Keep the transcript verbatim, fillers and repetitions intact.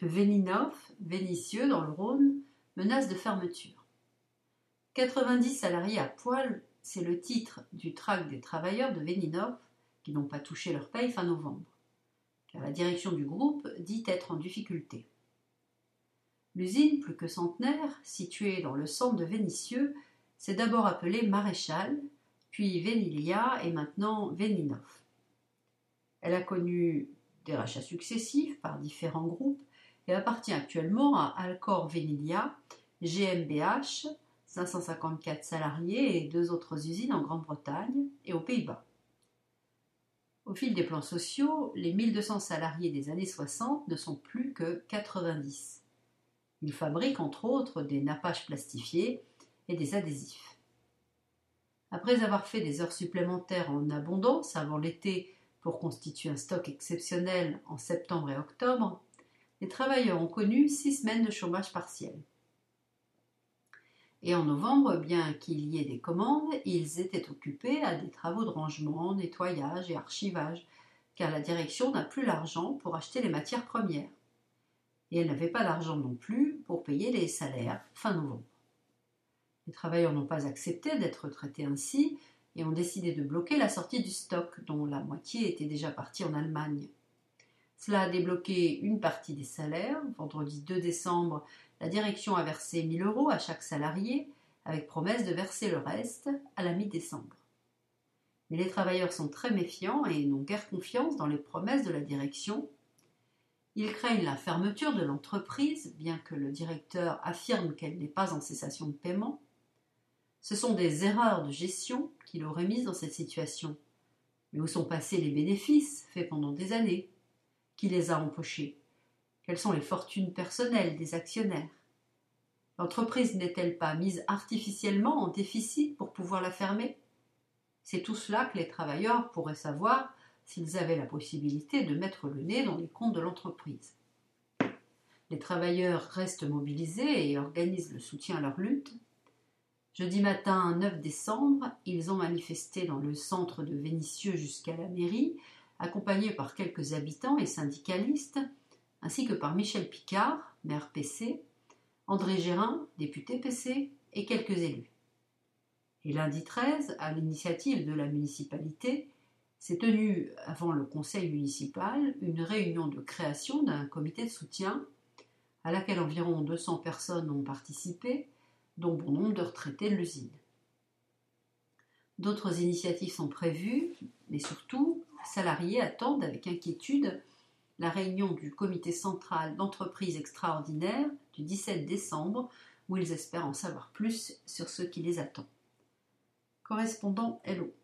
Veninov, Vénissieux dans le Rhône, menace de fermeture. quatre-vingt-dix salariés à poil, c'est le titre du tract des travailleurs de Veninov qui n'ont pas touché leur paye fin novembre, car la direction du groupe dit être en difficulté. L'usine, plus que centenaire, située dans le centre de Vénissieux, s'est d'abord appelée Maréchal, puis Vénilia et maintenant Veninov. Elle a connu des rachats successifs par différents groupes et appartient actuellement à Alcor Vénilia, G M B H, cinq cent cinquante-quatre salariés et deux autres usines en Grande-Bretagne et aux Pays-Bas. Au fil des plans sociaux, les mille deux cents salariés des années soixante ne sont plus que quatre-vingt-dix. Ils fabriquent entre autres des nappages plastifiés et des adhésifs. Après avoir fait des heures supplémentaires en abondance avant l'été pour constituer un stock exceptionnel en septembre et octobre, les travailleurs ont connu six semaines de chômage partiel. Et en novembre, bien qu'il y ait des commandes, ils étaient occupés à des travaux de rangement, nettoyage et archivage, car la direction n'a plus l'argent pour acheter les matières premières. Et elle n'avait pas d'argent non plus pour payer les salaires fin novembre. Les travailleurs n'ont pas accepté d'être traités ainsi et ont décidé de bloquer la sortie du stock, dont la moitié était déjà partie en Allemagne. Cela a débloqué une partie des salaires. Vendredi deux décembre, la direction a versé mille euros à chaque salarié, avec promesse de verser le reste à la mi-décembre. Mais les travailleurs sont très méfiants et n'ont guère confiance dans les promesses de la direction. Ils craignent la fermeture de l'entreprise, bien que le directeur affirme qu'elle n'est pas en cessation de paiement. Ce sont des erreurs de gestion qui l'auraient mise dans cette situation. Mais où sont passés les bénéfices faits pendant des années? Qui les a empochés? Quelles sont les fortunes personnelles des actionnaires? L'entreprise n'est-elle pas mise artificiellement en déficit pour pouvoir la fermer? C'est tout cela que les travailleurs pourraient savoir s'ils avaient la possibilité de mettre le nez dans les comptes de l'entreprise. Les travailleurs restent mobilisés et organisent le soutien à leur lutte. Jeudi matin neuf décembre, ils ont manifesté dans le centre de Vénissieux jusqu'à la mairie, accompagnés par quelques habitants et syndicalistes, ainsi que par Michel Picard, maire P C, André Gérin, député P C, et quelques élus. Et lundi treize, à l'initiative de la municipalité, s'est tenue avant le conseil municipal une réunion de création d'un comité de soutien à laquelle environ deux cents personnes ont participé, dont bon nombre de retraités de l'usine. D'autres initiatives sont prévues, mais surtout, les salariés attendent avec inquiétude la réunion du comité central d'entreprise extraordinaire du dix-sept décembre, où ils espèrent en savoir plus sur ce qui les attend. Correspondant Hello.